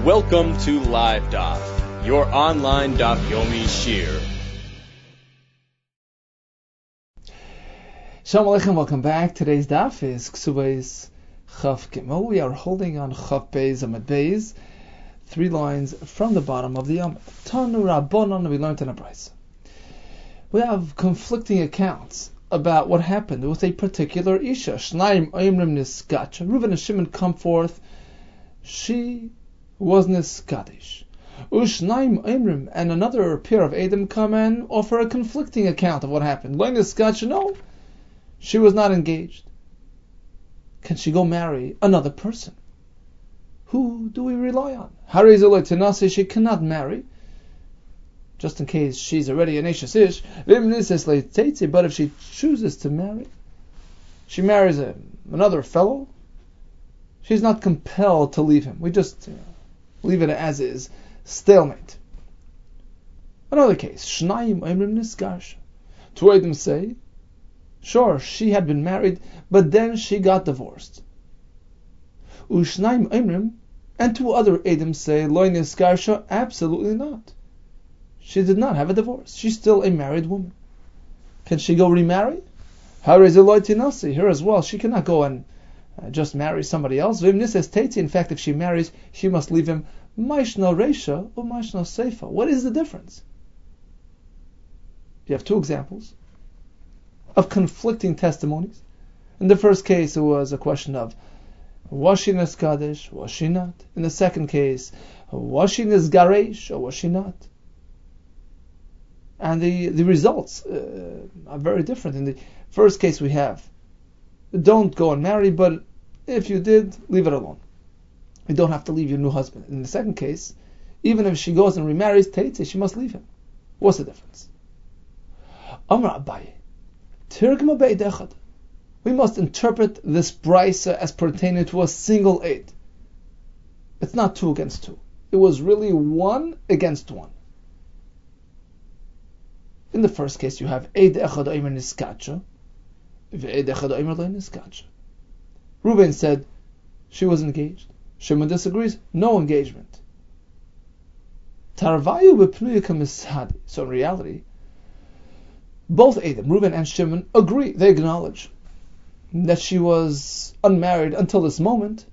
Welcome to Live Daf, your online Daf Yomi Shir. Shalom Aleichem, welcome back. Today's Daf is Ksubais Chaf Gimel. We are holding on Chaf Beis Amud Beis, 3 lines from the bottom of the Amud. Tanu Rabbanon, we learned in a Brisa. We have conflicting accounts about what happened with a particular Isha. Shnaim Oimrim Niskacha. Reuven and Shimon come forth. She was Niskadish. Ushnaim Oimrim, and another pair of Edom come and offer a conflicting account of what happened. Lo Niskacha, no, she was not engaged. Can she go marry another person? Who do we rely on? Harizulay Tanasi, she cannot marry, just in case she's already an Eishes Ish. But if she chooses to marry, she marries another fellow, she's not compelled to leave him. We just leave it as is, stalemate. Another case, Shnayim Oimrim Nisgarsha. Two of them say, sure, she had been married, but then she got divorced. Ushnaim Oimrim, and 2 other Edom say, Lo Nisgarsha, absolutely not. She did not have a divorce. She's still a married woman. Can she go remarry? Here as well, she cannot go and just marry somebody else. In fact, if she marries, she must leave him. Maishno Reisha or Maishno Seifa. What is the difference? You have 2 examples of conflicting testimonies. In the first case, it was a question of was she Niskadish, was she not? In the second case, was she Nisgaresh or was she not? And the results are very different. In the first case, we have don't go and marry, but if you did, leave it alone. You don't have to leave your new husband. In the second case, even if she goes and remarries, Teitze, she must leave him. What's the difference? Amar Abaye, Tirgma Be'ed Echad. We must interpret this brisa as pertaining to a single aid. It's not 2 against 2. It was really 1 against 1. In the first case, you have Eid Echad Omer Niskacha, Ve'ed Echad Omer Lo Niskacha. Reuben said she was engaged. Shimon disagrees, no engagement. Tarvayu B'Pnuya Kamisadi. So in reality, both Edom, Reuben and Shimon, agree. They acknowledge that she was unmarried until this moment.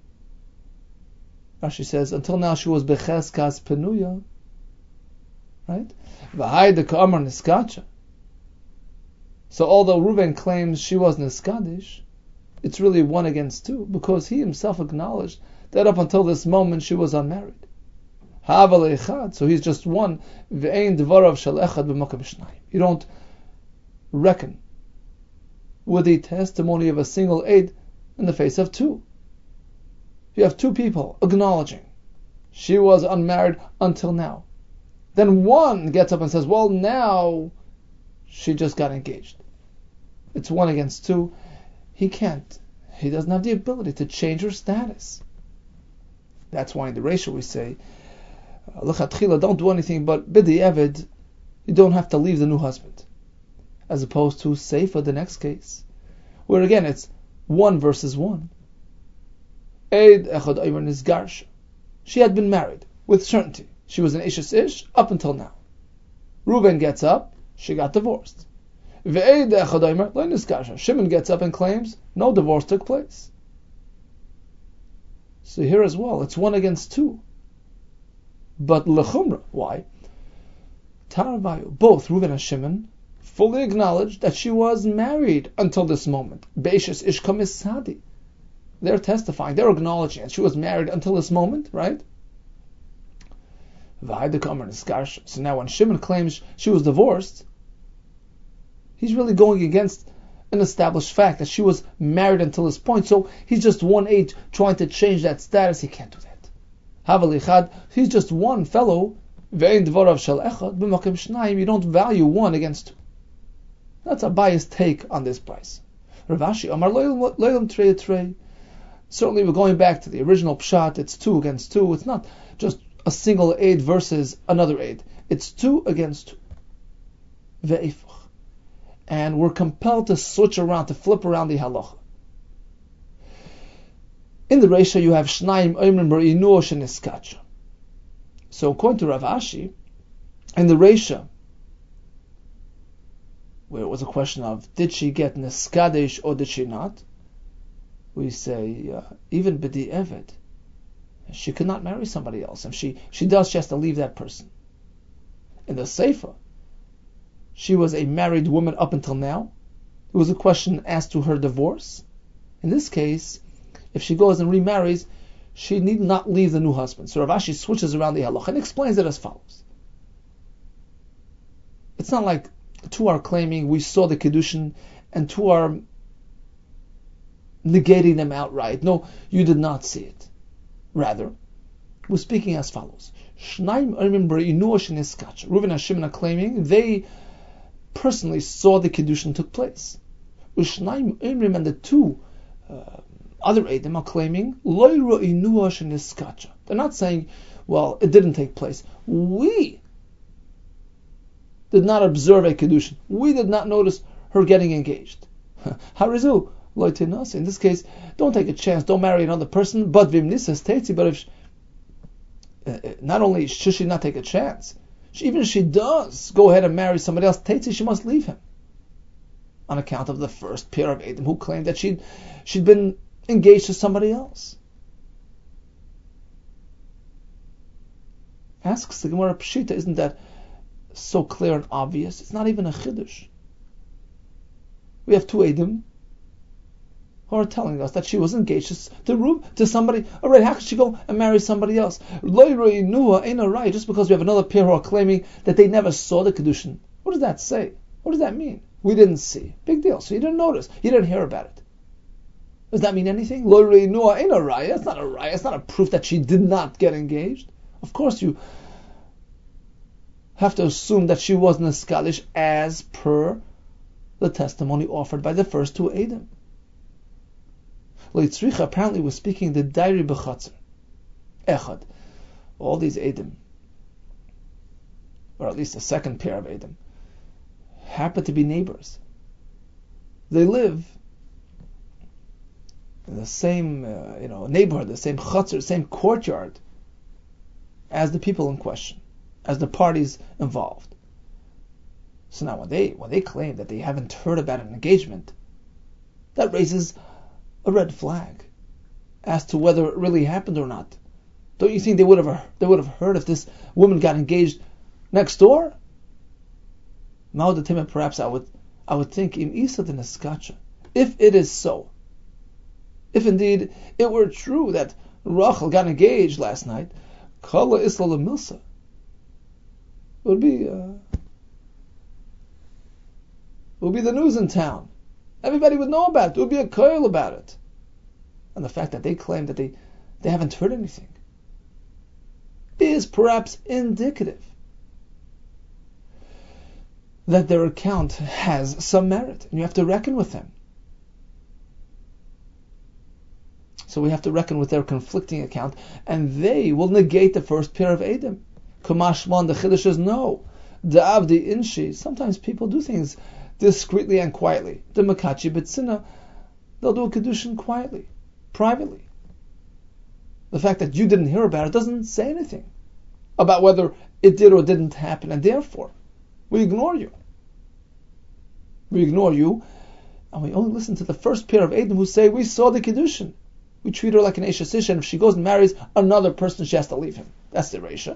Rashi says, until now she was Becheskas Penuya. Right? V'hayda Ka'amar Niskacha. So although Reuben claims she was Niskadish, it's really 1 against 2, because he himself acknowledged that up until this moment she was unmarried. Ha'aval echad, so he's just 1. Ve'ein dvarav shel echad b'makam shnayim. You don't reckon with the testimony of a single aid in the face of 2. You have 2 people acknowledging she was unmarried until now. Then 1 gets up and says, well, now she just got engaged. It's 1 against 2. He can't. He doesn't have the ability to change her status. That's why in the ratio we say, don't do anything, but b'di'evid, you don't have to leave the new husband. As opposed to Seifa, the next case, where again it's 1 versus 1. Eid echad omer nisgarsha. She had been married with certainty. She was an Eishes Ish up until now. Reuben gets up, she got divorced. Ve'eid echad omer lo nisgarsha. Shimon gets up and claims no divorce took place. So here as well, it's 1 against 2. But lechumra, why? Taravayu, both Reuben and Shimon fully acknowledged that she was married until this moment. Be'eshes ish kamisadi. They're testifying, they're acknowledging that she was married until this moment, right? So now when Shimon claims she was divorced, he's really going against an established fact that she was married until this point. So he's just 1 aid trying to change that status. He can't do that. Havalichad, he's just 1 fellow. You don't value 1 against 2. That's a biased take on this price. Ravashi, Amar Loylam Trey. Certainly we're going back to the original Pshat. It's 2 against 2. It's not just a single aid versus another aid. It's 2 against 2. Ve'efach. And we're compelled to switch around, to flip around the halacha. In the Reisha you have Shnayim Oimrim Re'inuah Sheniskacha. So according to Rav Ashi, in the Reisha, where it was a question of did she get Niskadesh or did she not, we say even B'di Evet, she could not marry somebody else. If she does, she has to leave that person. In the Sefer, she was a married woman up until now. It was a question asked to her divorce. In this case, if she goes and remarries, she need not leave the new husband. So Rav Ashi switches around the halacha and explains it as follows. It's not like two are claiming we saw the Kiddushin and two are negating them outright. No, you did not see it. Rather, we're speaking as follows. Reuven and Shimon are claiming they personally saw the Kiddushin took place. And the two other Eidim are claiming they're not saying, well, it didn't take place. We did not observe a Kiddushin. We did not notice her getting engaged. Harizu. In this case, don't take a chance, don't marry another person, but if not only should she not take a chance, even if she does go ahead and marry somebody else, she must leave him. On account of the first pair of Edom who claimed that she'd been engaged to somebody else. Asks the Gemara Pshita, isn't that so clear and obvious? It's not even a chiddush. We have two Edom who are telling us that she was engaged to somebody. Alright, how could she go and marry somebody else? Ain't right, just because we have another pair who are claiming that they never saw the Kiddushin. What does that say? What does that mean? We didn't see. Big deal. So you didn't notice. You didn't hear about it. Does that mean anything? Ain't right. That's not a right. That's not a proof that she did not get engaged. Of course you have to assume that she was Niskadish as per the testimony offered by the first two Edom. Leitzricha apparently was speaking the Dairi B'Chatzar. Echad. All these Edom, or at least a second pair of Edom, happen to be neighbors. They live in the same neighborhood, the same chutzner, same courtyard as the people in question, as the parties involved. So now when they claim that they haven't heard about an engagement, that raises a red flag as to whether it really happened or not. Don't you think they would have heard if this woman got engaged next door? Perhaps I would think im isa de neskacha. If it is so, if indeed it were true that Rachel got engaged last night, kala isla lemilsa, it would be the news in town. Everybody would know about it. There would be a koil about it. And the fact that they claim that they haven't heard anything is perhaps indicative that their account has some merit, and you have to reckon with them. So we have to reckon with their conflicting account, and they will negate the first pair of Edom. Kamashman, the Chiddush is no. The Avdi Inshi, sometimes people do things discreetly and quietly. The Makachi B'tzina, they'll do a Kiddushin quietly, privately. The fact that you didn't hear about it doesn't say anything about whether it did or didn't happen, and therefore we ignore you. We ignore you, and we only listen to the first pair of Edom who say, we saw the Kiddushin. We treat her like an Esha Sisha, and if she goes and marries another person, she has to leave him. That's the Reisha.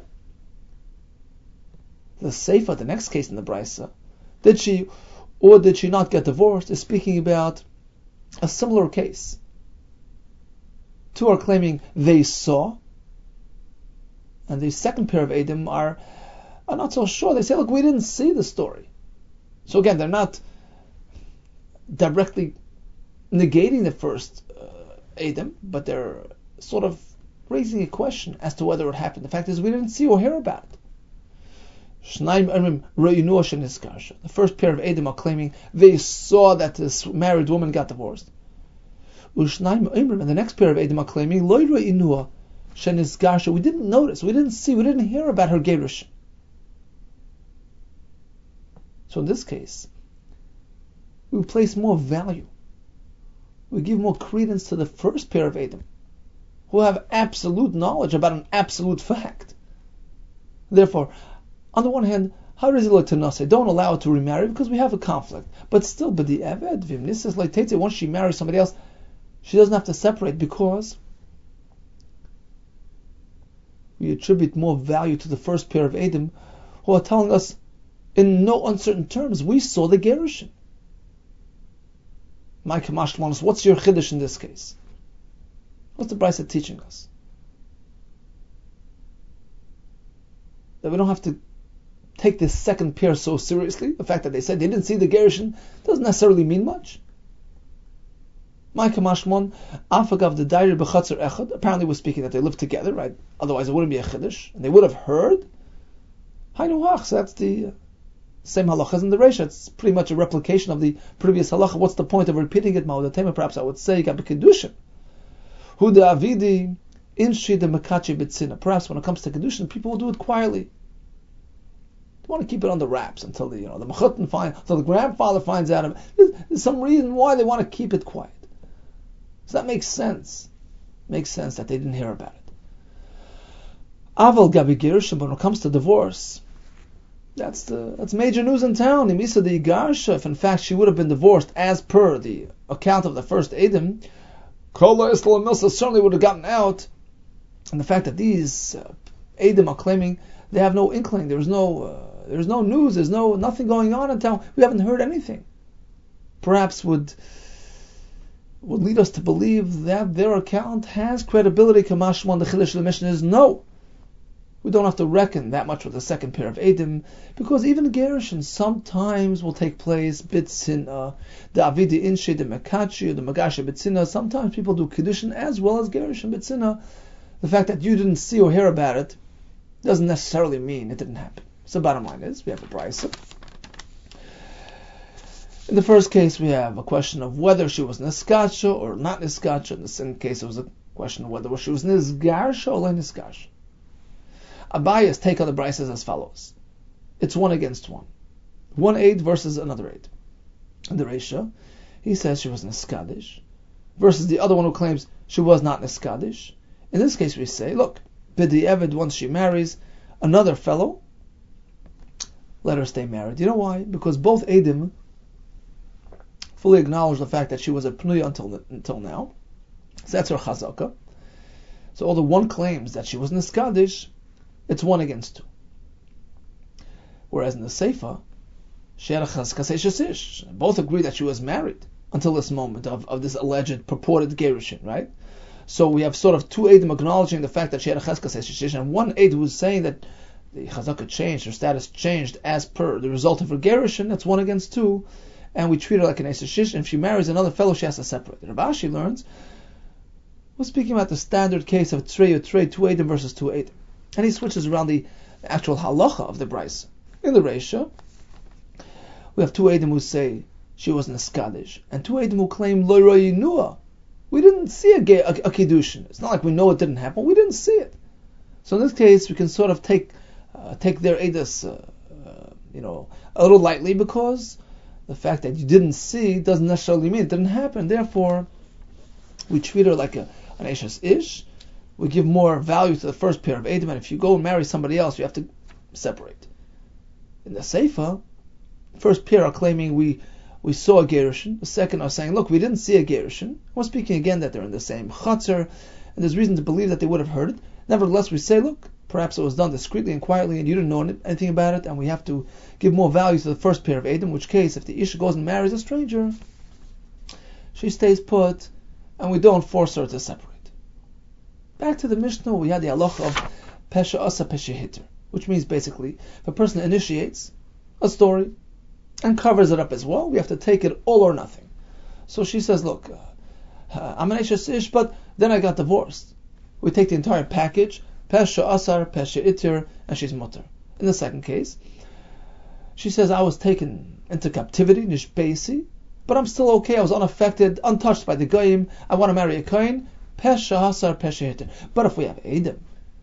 The Seifa, the next case in the Brisa, did she or did she not get divorced, is speaking about a similar case. Two are claiming they saw, and the second pair of Edom are not so sure. They say, look, we didn't see the story. So again, they're not directly negating the first Edom, but they're sort of raising a question as to whether it happened. The fact is, we didn't see or hear about it. The first pair of Edom are claiming they saw that this married woman got divorced. And the next pair of Edom are claiming we didn't notice, we didn't see, we didn't hear about her gerush. So in this case, we place more value, we give more credence to the first pair of Edom who have absolute knowledge about an absolute fact. Therefore, on the one hand, how does it to say don't allow her to remarry because we have a conflict? But still, once she marries somebody else, she doesn't have to separate because we attribute more value to the first pair of Edom who are telling us in no uncertain terms, we saw the Gerushin. Mike Mashmanos, what's your chiddush in this case? What's the Brisa teaching us? That we don't have to take this second pair so seriously. The fact that they said they didn't see the Gerushin doesn't necessarily mean much. Mike Mashmon, Afagav the Dairi B'Chatzer Echad, apparently was speaking that they lived together, right? Otherwise it wouldn't be a chiddush, and they would have heard. Hainu Hach, so that's the same halacha as in the Reisha. It's pretty much a replication of the previous halacha. What's the point of repeating it? Ma'odatema, perhaps I would say, Gabi Kedushin. Huda Avidi, Inshi de Makachi B'Tzina. Perhaps when it comes to Kedushin, people will do it quietly. They want to keep it on the wraps until the Mechutin until the grandfather finds out of it. There's some reason why they want to keep it quiet. So that makes sense. Makes sense that they didn't hear about it. Aval Gabi Gerushin, but when it comes to divorce, that's major news in town. Imisa the Igarsha, if in fact she would have been divorced as per the account of the first Edom, Kola Isla Milsa certainly would have gotten out. And the fact that these Edom are claiming they have no inkling, there's no news, there's nothing going on in town, we haven't heard anything, perhaps would lead us to believe that their account has credibility. Kamashman, the Chiddush of the Mishnah is no. We don't have to reckon that much with the second pair of Edom, because even Gerushin sometimes will take place, B'Tzina, the Avidi Inshe, the Mekachi, the Magasha B'Tzina. Sometimes people do Kiddushin as well as Gerushin B'Tzina. The fact that you didn't see or hear about it doesn't necessarily mean it didn't happen. So bottom line is, we have a brisa. In the first case, we have a question of whether she was Niskacha or not Niskacha. In the second case, it was a question of whether she was Nisgarsha or Niskacha. Abaya's take on the brisa is as follows. It's 1 against 1. One aid versus another aid. In the Reisha, he says she was Niskadish, versus the other one who claims she was not Niskadish. In this case, we say, look, Bidi Eved, once she marries another fellow, let her stay married. You know why? Because both Edom fully acknowledge the fact that she was a Pnuya until now. So that's her chazaka. So although one claims that she was Niskadish, it's 1 against 2. Whereas in the Seifa, she had a chazkas shesish. Both agree that she was married until this moment of this alleged purported gerushin, right? So we have sort of 2 Edom acknowledging the fact that she had a chazkas shesish, and 1 Ed who's saying that the chazaka changed, her status changed as per the result of her gerushin. That's 1 against 2, and we treat her like an eseshish. And if she marries another fellow, she has to separate. Rav Ashi learns, we're speaking about the standard case of trey or trey, 2 Edom versus 2 Edom. And he switches around the actual halacha of the brisa. In the Reisha, we have 2 Edom who say she was Niskadish, and 2 Edom who claim Lo Royinua. We didn't see a kiddushin. It's not like we know it didn't happen. We didn't see it. So in this case, we can sort of take their edus, a little lightly, because the fact that you didn't see doesn't necessarily mean it didn't happen. Therefore, we treat her like an Eshes Ish. We give more value to the first pair of Edom, and if you go and marry somebody else, you have to separate. In the Seifa, first pair are claiming we saw a Gerushin. The second are saying, look, we didn't see a Gerushin. We're speaking again that they're in the same Chatzar, and there's reason to believe that they would have heard it. Nevertheless, we say, look, perhaps it was done discreetly and quietly, and you didn't know anything about it, and we have to give more value to the first pair of Edom, in which case, if the Isha goes and marries a stranger, she stays put, and we don't force her to separate. Back to the Mishnah, we had the halacha of Pesha Asa Pesha Hitter, which means basically, if a person initiates a story and covers it up as well, we have to take it all or nothing. So she says, look, I'm an Eshes Ish, but then I got divorced. We take the entire package, Pesha Asar, Pesha Itir, and she's mutter. In the second case, she says, I was taken into captivity, Nishbeisi, but I'm still okay, I was unaffected, untouched by the Goyim, I want to marry a Kohen, Pesha Hasar, Pesha Hitter. But if we have Edom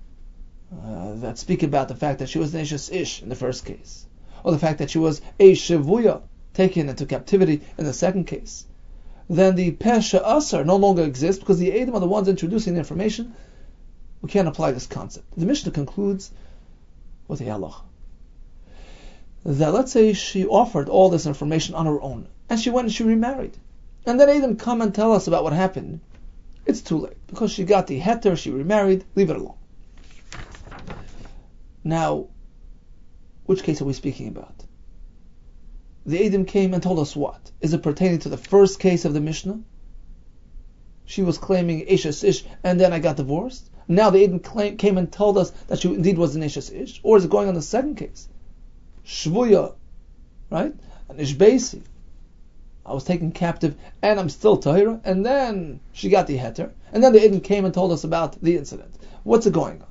that speak about the fact that she was an Eshes Ish in the first case, or the fact that she was a Shevuya, taken into captivity in the second case, then the Pesha Asar no longer exists because the Edom are the ones introducing the information. We can't apply this concept. The Mishnah concludes with a halacha that let's say she offered all this information on her own, and she went and she remarried, and then Edom come and tell us about what happened. It's too late because she got the heter, she remarried. Leave it alone. Now, which case are we speaking about? The Edom came and told us what? Is it pertaining to the first case of the Mishnah? She was claiming Eshes Ish, and then I got divorced. Now the Edom came and told us that she indeed was an Eshes Ish. Or is it going on the second case? Shvuya, right? An Ishbeisi. I was taken captive, and I'm still Tahira, and then she got the heter, and then the Edom came and told us about the incident. What's it going on?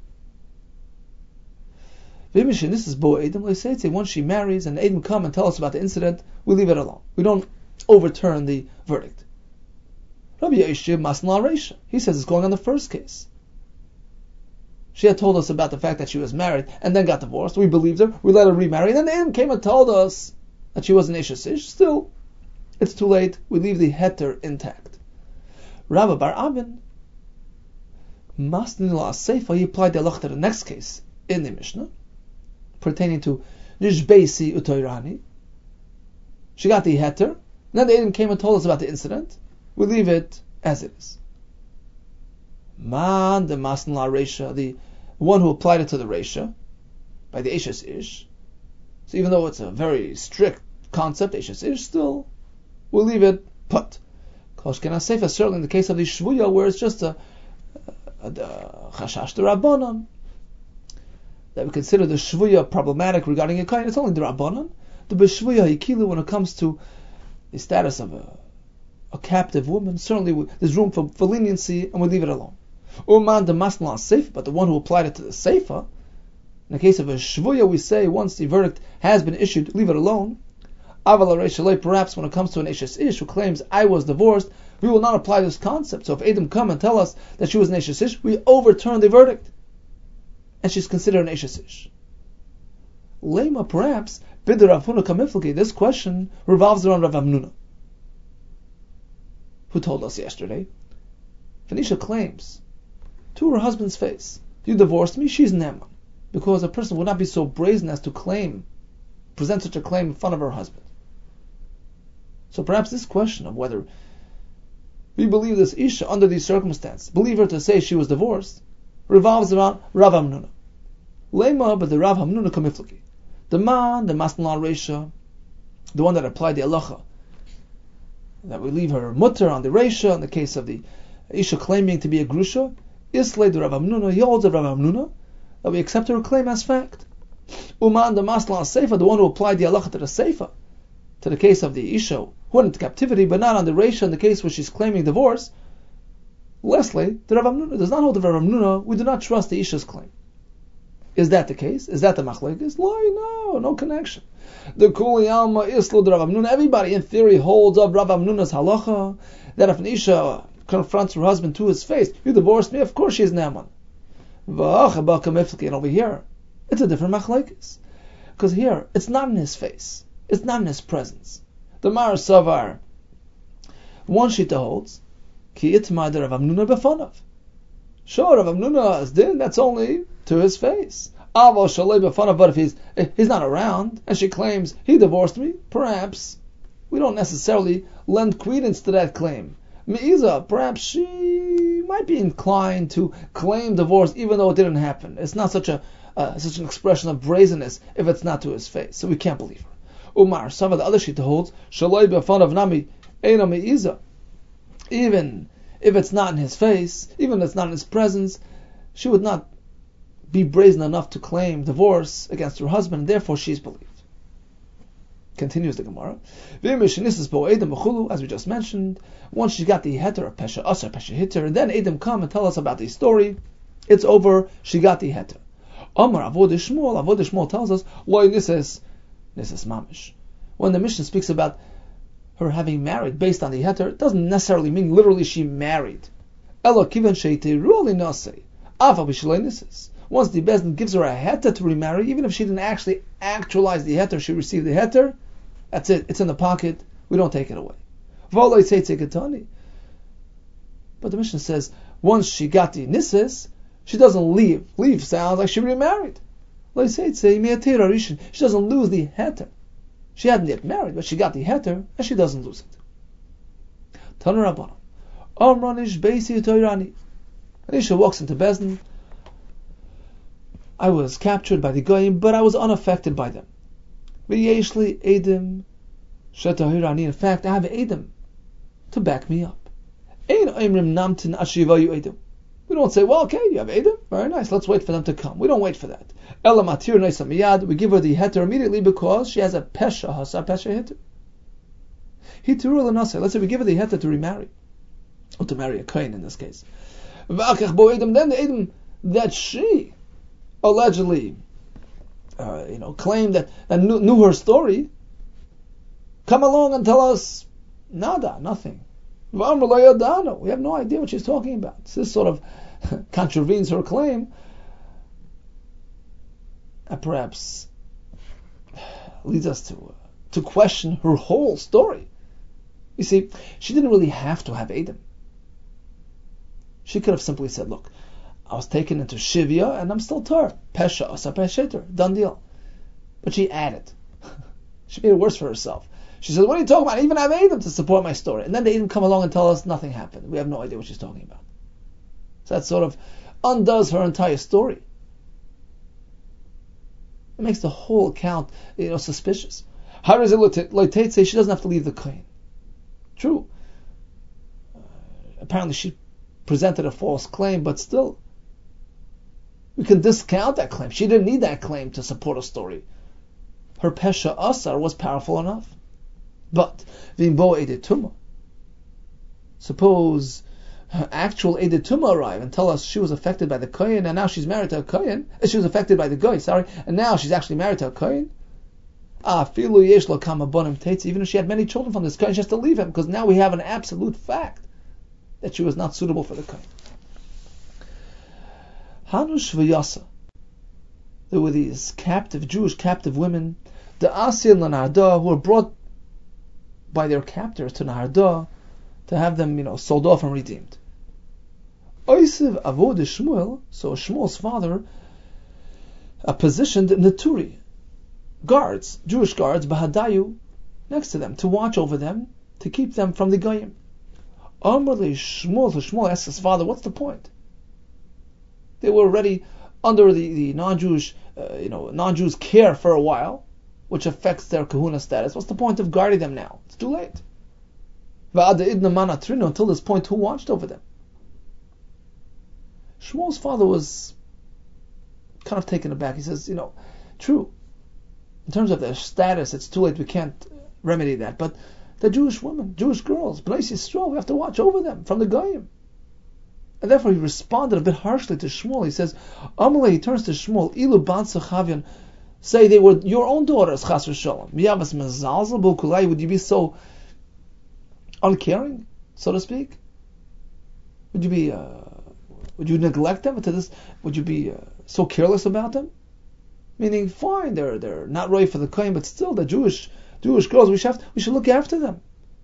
This is Bo Edom. Let's say once she marries and Edom come and tell us about the incident, we leave it alone. We don't overturn the verdict. Rabbi Yeshua Masnal Reisha. He says it's going on the first case. She had told us about the fact that she was married and then got divorced. We believed her. We let her remarry. And then the Edom came and told us that she was an Eshes Ish. Still, it's too late. We leave the heter intact. Rabbi Bar Avin Masnil Aseifa. He applied the halacha to the next case in the Mishnah, pertaining to Nishbeisi Utoirani. She got the heter. Then the Edom came and told us about the incident. We leave it as it is. Man the Masnala Reisha, the one who applied it to the Reisha, by the Eshes Ish. So even though it's a very strict concept, Eshes Ish, still, we'll leave it put. Koshken HaSeifa, certainly in the case of the Shvuya, where it's just a Chashash D'Rabbanan, that we consider the Shvuya problematic regarding a Kain, it's only D'Rabbanan. The B'Shvuya Hikilu, when it comes to the status of a captive woman, certainly there's room for leniency, and we leave it alone. Uman the Masnal Seifa, but the one who applied it to the Seifa, in the case of a Shvuya, we say once the verdict has been issued, leave it alone. Aval Reishalei, perhaps when it comes to an Eshes Ish who claims I was divorced, we will not apply this concept. So if Edom come and tell us that she was an Eshes Ish, we overturn the verdict, and she's considered an Eshes Ish. Lema, perhaps Bidder Rav Huna Kamiflki. This question revolves around Rav Hamnuna, who told us yesterday. Phoenicia claims to her husband's face, you divorced me, she's Naaman. Because a person would not be so brazen as to present such a claim in front of her husband. So perhaps this question of whether we believe this Isha under these circumstances, believe her to say she was divorced, revolves around Rav Hamnuna. Lema, but the Rav Hamnuna Kamiflaki. The man, the Masnal Reisha, the one that applied the halacha, that we leave her mutter on the Reisha, in the case of the Isha claiming to be a Grusha, Islay the Rav Hamnuna, he holds the Rav Hamnuna, that we accept her claim as fact. Uman the Masla Seifa, the one who applied the halacha to the Seifa, to the case of the Isha, who went into captivity, but not on the Reisha, in the case where she's claiming divorce. Lastly, the Rav Hamnuna does not hold the Rav Hamnuna, we do not trust the Isha's claim. Is that the case? Is that the machlekes? No connection. The Kuli Alma Islu the Rav Hamnuna, everybody in theory holds up Rav Hamnuna's halacha, that if an Isha confronts her husband to his face, you divorced me, of course she's Naaman. And over here, it's a different machlekes. Because here, it's not in his face. It's not in his presence. The Mar Savar, one shita holds, Ki itma de Rav Hamnuna befonav. Sure, Rav Hamnuna's din, that's only to his face. Avo shalei befonav, but if he's not around, and she claims he divorced me, perhaps we don't necessarily lend credence to that claim. Me'iza, perhaps she might be inclined to claim divorce even though it didn't happen. It's not such an expression of brazenness if it's not to his face, so we can't believe her. Umar, some of the other shita holds, shaloi befonav nami eina me'iza. Even if it's not in his face, even if it's not in his presence, she would not be brazen enough to claim divorce against her husband, and therefore she is believed. Continues the Gemara. As we just mentioned, once she got the heter of Pesha Asar, Pesha Hitter, and then Edom come and tell us about the story, it's over, she got the heter. Amar Avodah Shmuel tells us, Loi Nises Mamish. When the Mishnah speaks about her having married based on the heter, it doesn't necessarily mean literally she married. Elo kivan sheitiru li nasei. Afa b'shloi nises. Once the Bezdin gives her a heter to remarry, even if she didn't actually actualize the heter, she received the heter, that's it. It's in the pocket. We don't take it away. But the Mishnah says, once she got the nisis, she doesn't leave. Leave sounds like she remarried. She doesn't lose the heter. She hadn't yet married, but she got the heter, and she doesn't lose it. Tanu Rabbanan. Amranish Beisi Toirani. Anisha walks into Bezdin. I was captured by the Goyim, but I was unaffected by them. V'yeshli Edim Shetahirani. In fact, I have Edim to back me up. Ein Oimrim Namtin Ashivayu Edim. We don't say, well, okay, you have Edim, very nice, let's wait for them to come. We don't wait for that. Ela Matir Neisa Miyad. We give her the heter immediately because she has a pesha hasa pesha heter. Hitirul Nasa. Let's say we give her the heter to remarry, or to marry a kohen in this case. Then the Edim that she allegedly, claimed that knew her story, come along and tell us nada, nothing. We have no idea what she's talking about. This sort of contravenes her claim, and perhaps leads us to question her whole story. You see, she didn't really have to have Edim. She could have simply said, look, I was taken into Shivya and I'm still Tar. Pesha, Asa Pesheter. Done deal. But she added. She made it worse for herself. She said, what are you talking about? I even have Edim to support my story. And then they even come along and tell us nothing happened. We have no idea what she's talking about. So that sort of undoes her entire story. It makes the whole account, suspicious. How does it say she doesn't have to leave the kohen? True. Apparently she presented a false claim, but still, we can discount that claim. She didn't need that claim to support a story. Her pesha asar was powerful enough. But v'imbo edetuma. Suppose her actual edetuma arrive and tell us she was affected by the kohen, and now she's married to a kohen. She was affected by the goy, and now she's actually married to a kohen. Even if she had many children from this kohen, she has to leave him because now we have an absolute fact that she was not suitable for the kohen. Hanush v'yasa. There were these Jewish captive women, the Asil Narda, who were brought by their captors to Narda to have them, sold off and redeemed. Oisiv Avod Shmuel, so Shmuel's father, positioned Naturi, guards, Jewish guards, Bahadayu, next to them, to watch over them, to keep them from the Goyim. Amrli Shmuel, so Shmuel asks his father, what's the point? They were already under the non-Jewish, non-Jews' care for a while, which affects their kahuna status. What's the point of guarding them now? It's too late. Until this point, who watched over them? Shmuel's father was kind of taken aback. He says, true, in terms of their status, it's too late, we can't remedy that. But the Jewish women, Jewish girls, Bnei Yisrael, we have to watch over them from the Goyim. And therefore he responded a bit harshly to Shmuel. He says, Amalei, he turns to Shmuel, Ilu Bansa Chavyan, say they were your own daughters, Chas v'Shalom. Miyavas mezalzel b'kulai, would you be so uncaring, so to speak? Would you neglect them to this? Would you be so careless about them? Meaning, fine, they're not right for the kohen, but still, they're Jewish girls. We should look after them.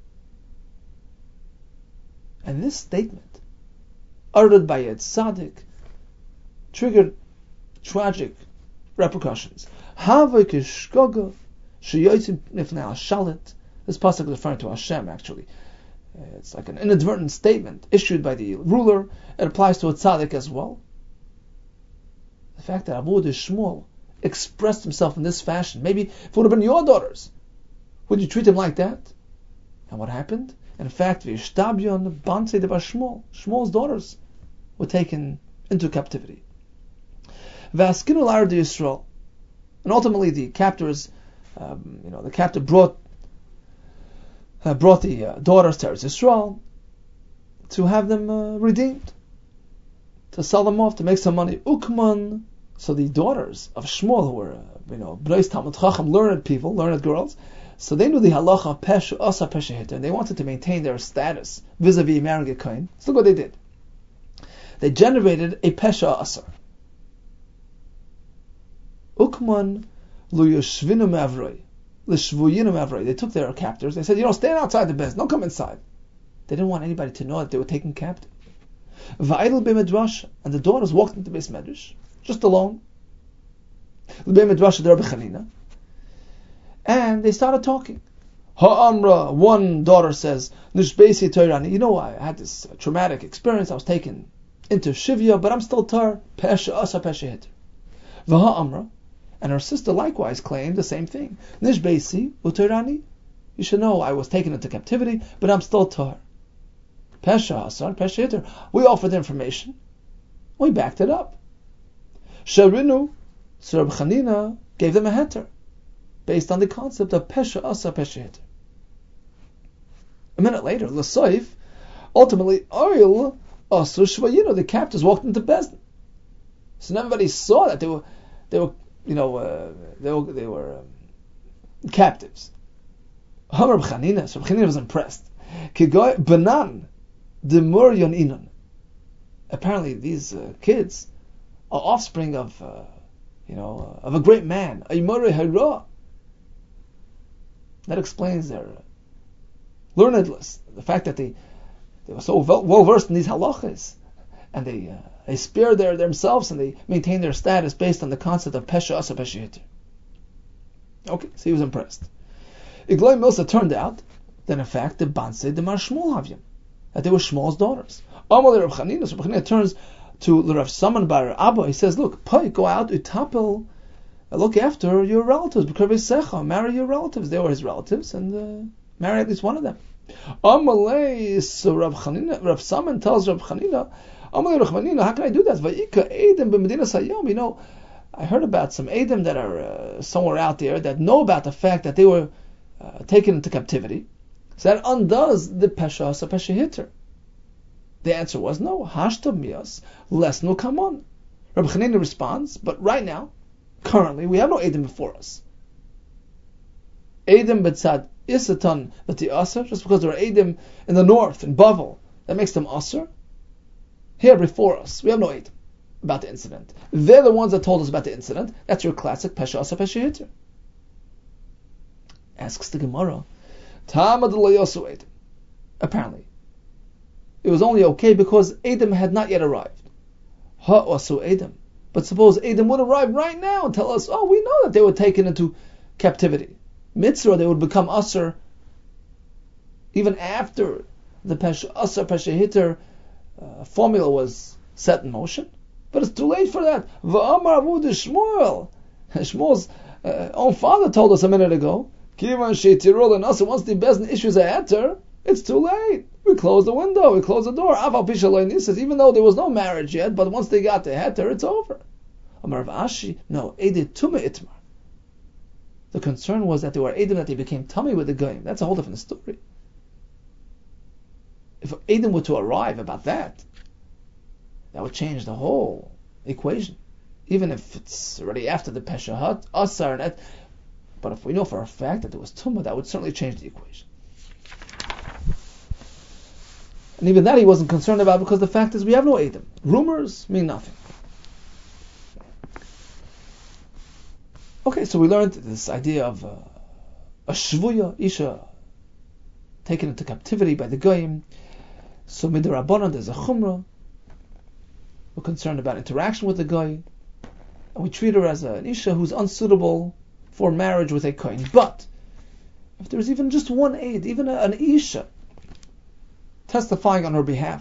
And this statement, uttered by a tzaddik, triggered tragic repercussions. This pasuk is referring to Hashem, actually. It's like an inadvertent statement issued by the ruler. It applies to a tzaddik as well. The fact that Avod Shmuel expressed himself in this fashion, maybe if it would have been your daughters, would you treat him like that? And what happened? In fact, Shmuel's daughters were taken into captivity. And ultimately the captors, the captor brought the daughters to Eretz Yisrael to have them redeemed, to sell them off, to make some money. Ukman, so the daughters of Shmuel, who were, Bnei Talmud Chacham, learned girls, so they knew the halacha pesha asa pesha hitter, and they wanted to maintain their status vis-a-vis marrying a kohen. So look what they did. They generated a pesha asar. Ukman lu yoshvinu me'avroi. They took their captors. They said, stand outside the Bezdin. Don't come inside. They didn't want anybody to know that they were taken captive. And the daughters walked into Beis Medrash, just alone. And they started talking. Ha'amra, one daughter says, Nishbesi Toirani, I had this traumatic experience. I was taken into Shivya, but I'm still tar. Pesha asa pesha hiter. V'ha'amra, and her sister likewise claimed the same thing. Nishbesi utoirani, you should know I was taken into captivity, but I'm still tar. Pesha asa pesha hiter. We offered information. We backed it up. Sharinu, Sir Reb Chanina gave them a heter, based on the concept of pesha asa pesha hiter. A minute later, L'Soif, ultimately, Ariel, Asur Shvayino, the captors walked into Bezdin. So everybody saw that they were captives. Hamar B'Chanina, so B'Chanina was impressed. Kigoy Banan, Demur Yon Inon. Apparently, these kids are offspring of a great man, Aymore Hara. That explains their learnedness, the fact that they were so well versed in these halachas, and they spared themselves and they maintained their status based on the concept of pesha asa pesha hiter. Okay, so he was impressed. Igloi Milsa turned out that in fact the Banse de Mar Shmuel Havyim, that they were Shmuel's daughters. Amal Rav Chanina, so Rav Chanina turns to Rav Saman bar Abba. He says, "Look, Pai, go out, utapel, look after your relatives, marry your relatives." They were his relatives, and marry at least one of them. Amalei, so Rav Saman tells Rav Chanina, Amalei Rav Chanina, how can I do that? Vayika Edom b'Medina Sayom. I heard about some Edom that are somewhere out there that know about the fact that they were taken into captivity. So that undoes the pesha asa pesha hiter. The answer was no. Hashtav mias less no come on. Rav Chanina responds, but right now, currently, we have no Edom before us. Edom betzad Isatan that the Asr, just because there are Edom in the north, in Bavel, that makes them Asr. Here before us, we have no Edom about the incident. They're the ones that told us about the incident. That's your classic Pesha Asa Pesha Hiter. Asks the Gemara, Tamad Layosu Edom. Apparently, it was only okay because Edom had not yet arrived. Ha'asu Edom. But suppose Edom would arrive right now and tell us, we know that they were taken into captivity. Mitzvah, they would become Asr even after the Pesha Asr Pesha Hiter formula was set in motion. But it's too late for that. V'amar Avu de Shmuel. Shmuel's own father told us a minute ago, Kivan Sheitirul and Asr, once the Bezdin issues a heter, it's too late. We close the window, we close the door. Aval Pishaloi Nisas, even though there was no marriage yet, but once they got the heter, it's over. Amar Rav Ashi, no, Edit Tume Itmar. The concern was that they were Edom, that they became tummy with the Goyim. That's a whole different story. If Edom were to arrive about that, that would change the whole equation. Even if it's already after the Pesha Asar and that. But if we know for a fact that there was Tumah, that would certainly change the equation. And even that he wasn't concerned about because the fact is we have no Edom. Rumors mean nothing. Okay, so we learned this idea of a shvuya, isha, taken into captivity by the goyim. So midrabanan, there's a chumrah. We're concerned about interaction with the goy, and we treat her as an isha who's unsuitable for marriage with a kohen. But if there's even just one aid, even an isha, testifying on her behalf,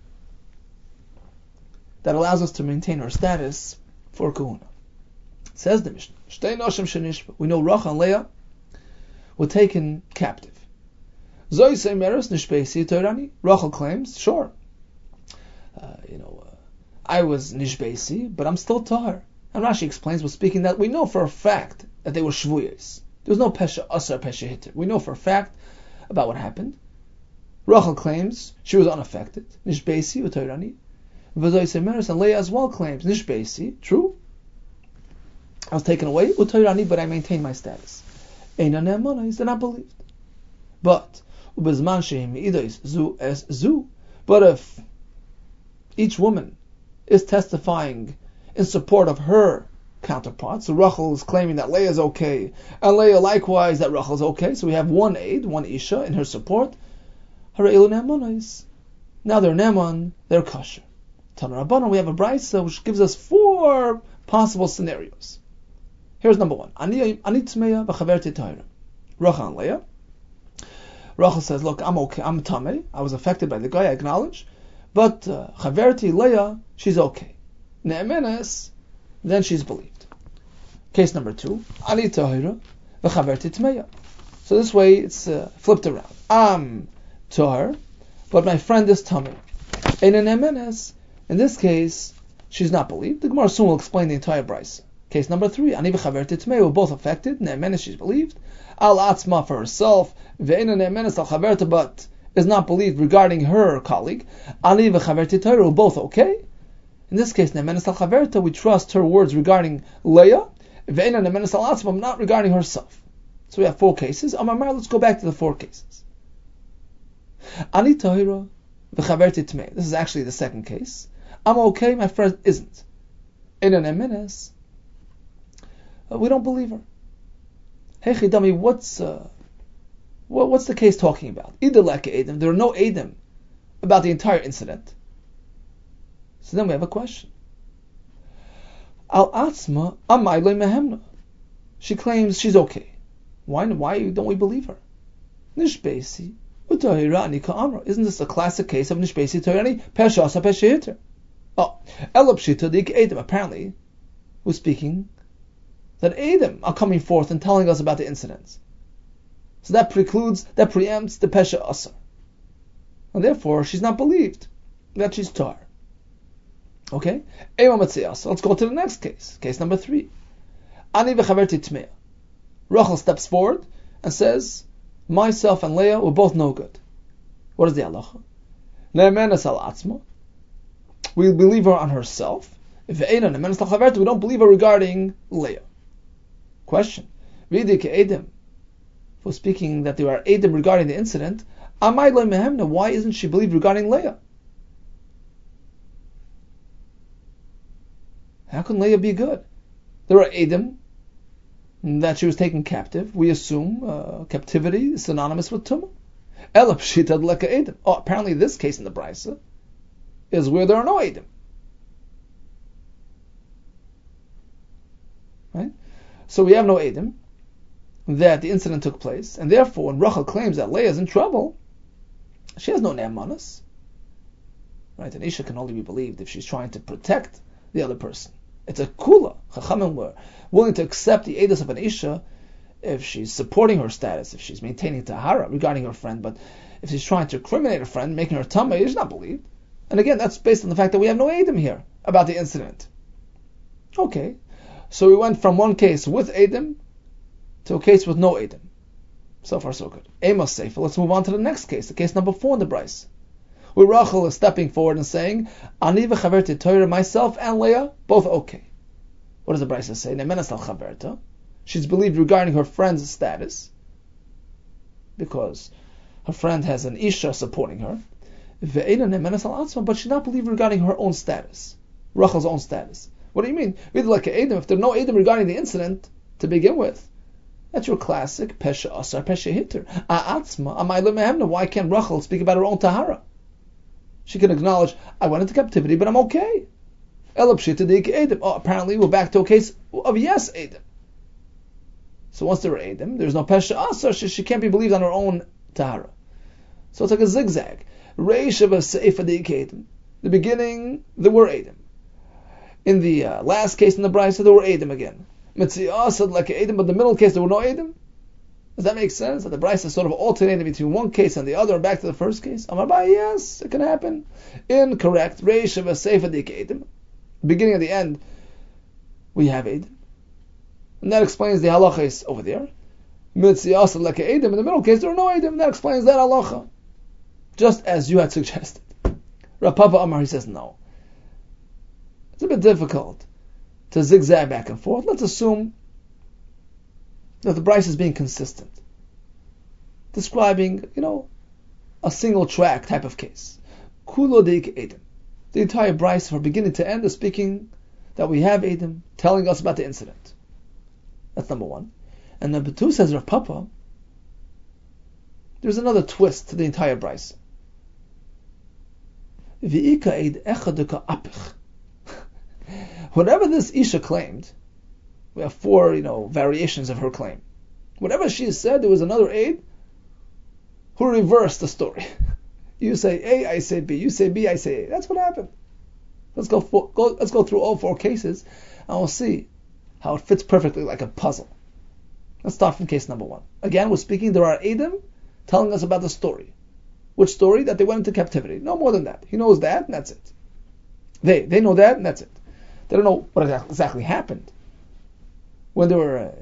that allows us to maintain her status for kahuna. Says the Mishnah, we know Rachel and Leah were taken captive. Rachel claims, I was nishbesi, but I'm still tahar. And Rashi explains, we're speaking that we know for a fact that they were shvuyas. There was no pesha asar pesha hiter. We know for a fact about what happened. Rachel claims she was unaffected. Nishbesi u'toirani. And Leah as well claims nishbesi, true. I was taken away, utoirani, but I maintained my status. Eina ne'amana, they're not believed. But but if each woman is testifying in support of her counterparts. So Rachel is claiming that Leah is okay, and Leah likewise that Rachel is okay. So we have one aid, one Isha in her support. Now they're Neman, they're kosher. Tana Rabbanan, we have a brisa which gives us 4 possible scenarios. Here's number 1. Ani tmeya v'chaverti tahira. Rachel and Leah. Rachel says, look, I'm okay, I'm tameh, I was affected by the guy, I acknowledge, but chaverti Leah, she's okay. Ne'emenes, then she's believed. Case number 2. Ani tahira v'chaverti tmeya. So this way it's flipped around. I'm tahir, but my friend is tameh. And in Ne'emenes, in this case, she's not believed. The Gemara soon will explain the entire brisa. Case number 3, Ani v'chaverti tmei, were both affected. Ne'emenes, she's believed. Al atzma, for herself. Ve'ena ne'emenes al chaverta, but is not believed regarding her colleague. Ani v'chaverti Torah, were both okay. In this case, ne'emenes al chaverta, we trust her words regarding Leah. Ve'ena ne'emenes al atzma, not regarding herself. So we have 4 cases. Amar, let's go back to the 4 cases. Ani Torah v'chaverti tmei. This is actually the second case. I'm okay, my friend isn't. In an emenes, we don't believe her. Hey Chidami, what's the case talking about? Either like Adam, there are no Adam about the entire incident. So then we have a question. Al Atzma Amayloi Mehemna. She claims she's okay. Why don't we believe her? Nishbesi Utahirani Ka'amra. Isn't this a classic case of Nishbesi Tahirani? Pesha Asa Pesha Hitter. Oh, Elapshita Dik Adam, apparently, was speaking that Adam are coming forth and telling us about the incidents. So that preempts the Pesha Asar. And therefore, she's not believed that she's tar. Okay? Let's go to the next case. Case number 3. Ani v'chaverti tmeya. Rachel steps forward and says, myself and Leah were both no good. What is the halacha? Ne'emenes al atzma. We believe her on herself. We don't believe her regarding Leah. Question. For speaking that there are Edom regarding the incident, why isn't she believed regarding Leah? How can Leah be good? There are Edom that she was taken captive. We assume captivity is synonymous with Tumah. Oh, apparently this case in the Brisa is where there are no Edom. Right? So we have no Edom that the incident took place, and therefore when Rachel claims that Leah is in trouble, she has no ne'emanas. Right? An Isha can only be believed if she's trying to protect the other person. It's a kula. Chachamim were willing to accept the edus of an Isha if she's supporting her status, if she's maintaining tahara regarding her friend, but if she's trying to criminate her friend, making her tamei, she's not believed. And again, that's based on the fact that we have no Edom here about the incident. Okay, so we went from one case with Edom to a case with no Edom. So far, so good. Amos Sefer. Let's move on to the next case, the case number 4 in the Bryce, where Rachel is stepping forward and saying, Ani v'chaverti Torah, myself and Leah, both okay. What does the Bryce say? Ne'emenes al chaverta. She's believed regarding her friend's status, because her friend has an Isha supporting her. But she's not believed regarding her own status, Rachel's own status. What do you mean? If there are no Edom regarding the incident to begin with, that's your classic Pesha Asar, Pesha Hitter. Why can't Rachel speak about her own Tahara? She can acknowledge, I went into captivity, but I'm okay. Oh, apparently we're back to a case of yes, Edom. So once there are Edom, there's no Pesha Asar, she can't be believed on her own Tahara. So it's like a zigzag. The beginning, there were Edom. In the last case in the Brisa, there were Edom again. Metziah said like Edom, but the middle case, there were no Edom. Does that make sense? That the Brisa sort of alternated between one case and the other, back to the first case? Amar Bai, yes, it can happen. Incorrect. Reish v'seif Edom. Beginning and the end, we have Edom. And that explains the halachas over there. Metziah said like Edom. In the middle case, there were no Edom. That explains that halacha. Just as you had suggested. Rav Papa Amar, he says no. It's a bit difficult to zigzag back and forth. Let's assume that the Bryce is being consistent, describing, a single track type of case. Kulo deik Edom. The entire Bryce, from beginning to end, is speaking that we have Eidim telling us about the incident. That's number one. And number two, says Rav Papa, there's another twist to the entire brisa. Whatever this Isha claimed, we have four, variations of her claim. Whatever she said, there was another aid who reversed the story. You say A, I say B. You say B, I say A. That's what happened. Let's go through all four cases, and we'll see how it fits perfectly like a puzzle. Let's start from case number one. Again, we're speaking, there are Eidim telling us about the story. Which story? That they went into captivity. No more than that. He knows that, and that's it. They know that, and that's it. They don't know what exactly happened when they were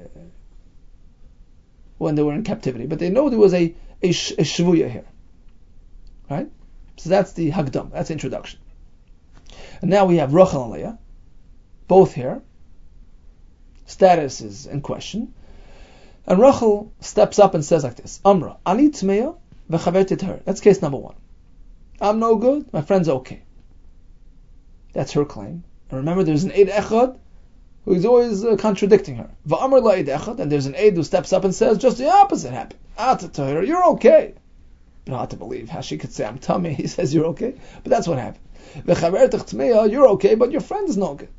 in captivity, but they know there was a shvuya here, right? So that's the Hagdam. That's the introduction. And now we have Rachel and Leah, both here. Status is in question. And Rachel steps up and says like this: Amra, ani tmeya v'chaverti her. That's case number one. I'm no good, my friend's okay. That's her claim. And remember, there's an Eid Echad who is always contradicting her. Va'amr la Eid Echad, and there's an Eid who steps up and says just the opposite happened. Ata Tahira, you're okay. But hard to believe how she could say I'm tummy. He says you're okay, but that's what happened. V'chavertich tmeya, you're okay, but your friend is no good.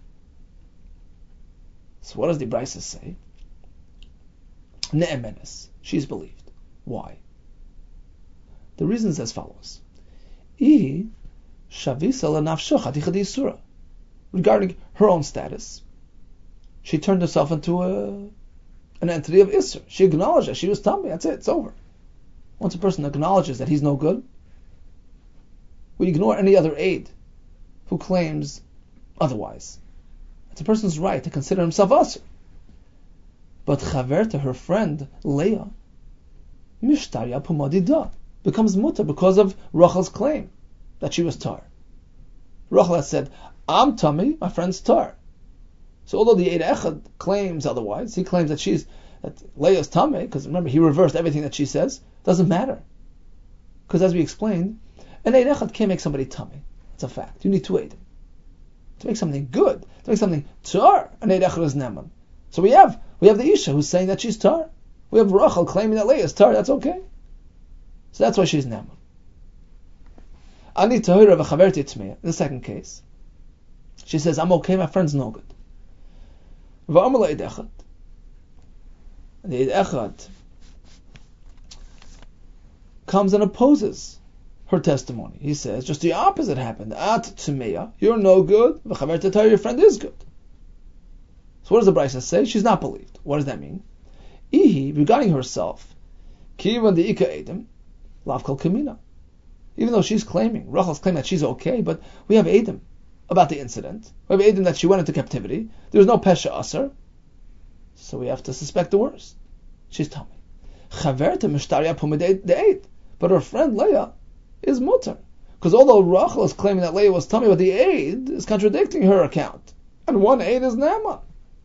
So what does the Brisa say? Ne'emenes, she's believed. Why? The reason is as follows: Ihi shavisa lenafsho chaticha d'isura. Regarding her own status, she turned herself into an entity of Isser. She acknowledged that she was tummy. That's it. It's over. Once a person acknowledges that he's no good, we ignore any other aid who claims otherwise. It's a person's right to consider himself Asr. But Chaverta, her friend Leah, Mishtarya Pumadida, becomes mutter because of Rachel's claim that she was tar. Rachel has said, I'm tummy, my friend's tar. So although the Eid Echad claims otherwise, he claims that Leah's tummy, because remember, he reversed everything that she says, doesn't matter. Because as we explained, an Eid Echad can't make somebody tummy. It's a fact. You need two Eidim. To make something good, to make something tar, an Eid Echad is Neman. So we have the Isha who's saying that she's tar. We have Rachel claiming that Leah is tar, that's okay. So that's why she's Neman. Ani Tahira v'chaverti tmeya. The second case, she says, I'm okay, my friend's no good. V'amar la'id echad. The Eid Echad comes and opposes her testimony. He says, just the opposite happened. At tmeya, you're no good. V'chaverti tahira, your friend is good. So what does the Brisa say? She's not believed. What does that mean? Ihi, regarding herself, kivan the ika edim, lav kol kamina. Even though she's claiming, Rachel's claiming that she's okay, but we have Eidim about the incident. We have Eidim that she went into captivity. There's no Pesha Asar. So we have to suspect the worst. She's tummy. Chaverta Mishtarya Pumid the Eid. But her friend Leah is mutter. Because although Rachel is claiming that Leah was tummy, but the Eid is contradicting her account. And one Eid is Naaman.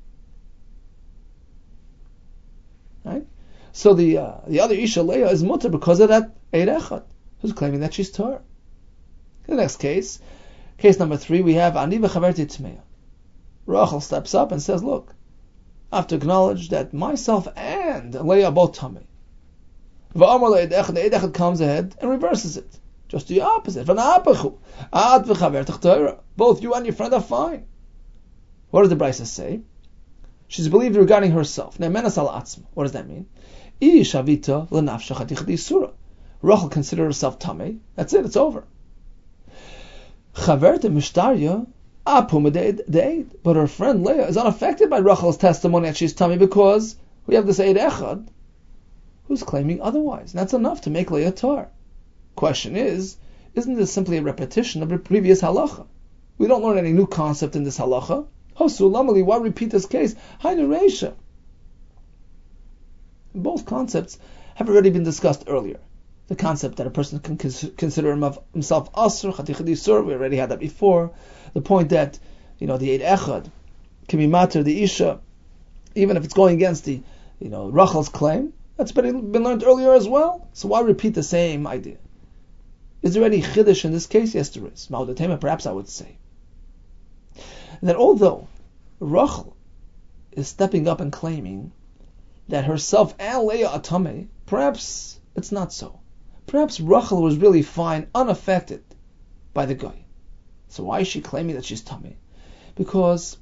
Right? So the other Isha, Leah, is mutter because of that Eid Echad, who's claiming that she's Torah. In the next case number 3, we have Ani v'chaverti tmeya. Rachel steps up and says, look, I have to acknowledge that myself and Leah are both tummy. V'amar le'ed echad, the Eid Echad comes ahead and reverses it. Just the opposite. V'na'apachu, ad v'chavertich Torah. Both you and your friend are fine. What does the Brisa say? She's believed regarding herself. Ne'menas al atzma. What does that mean? I shavita l'nafsha chaticha d'isura. Rachel considered herself tummy. That's it. It's over. Chaverta mishtarya apuma de'ed. But her friend Leah is unaffected by Rachel's testimony that she's tummy because we have this Eid Echad who's claiming otherwise. And that's enough to make Leah tar. Question is, isn't this simply a repetition of the previous halacha? We don't learn any new concept in this halacha. Hosulamali, why repeat this case? Hainu reisha. Both concepts have already been discussed earlier. The concept that a person can consider himself asr, chaticha d'isur, we already had that before. The point that, the Eid Echad can be matter, the Isha, even if it's going against the, Rachel's claim, that's been learned earlier as well. So why repeat the same idea? Is there any chiddush in this case? Yes, there is. Ma'odatema, perhaps I would say. that although Rachel is stepping up and claiming that herself and Leah are tamei, perhaps it's not so. Perhaps Rachel was really fine, unaffected by the guy. So why is she claiming that she's tamei? Because,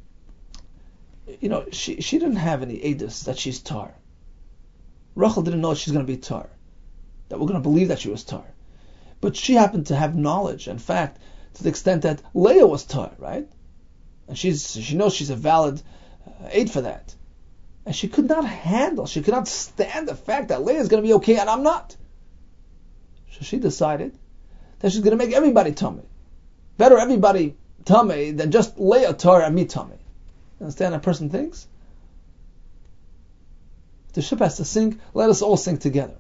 she didn't have any edus that she's tar. Rachel didn't know she's going to be tar, that we're going to believe that she was tar. But she happened to have knowledge, in fact, to the extent that Leah was tar, right? And she knows she's a valid aid for that. And she could not stand the fact that Leah is going to be okay and I'm not. So she decided that she's going to make everybody tamei. Better everybody tamei than just Leah tar and me tamei. Understand how a person thinks? If the ship has to sink, let us all sink together.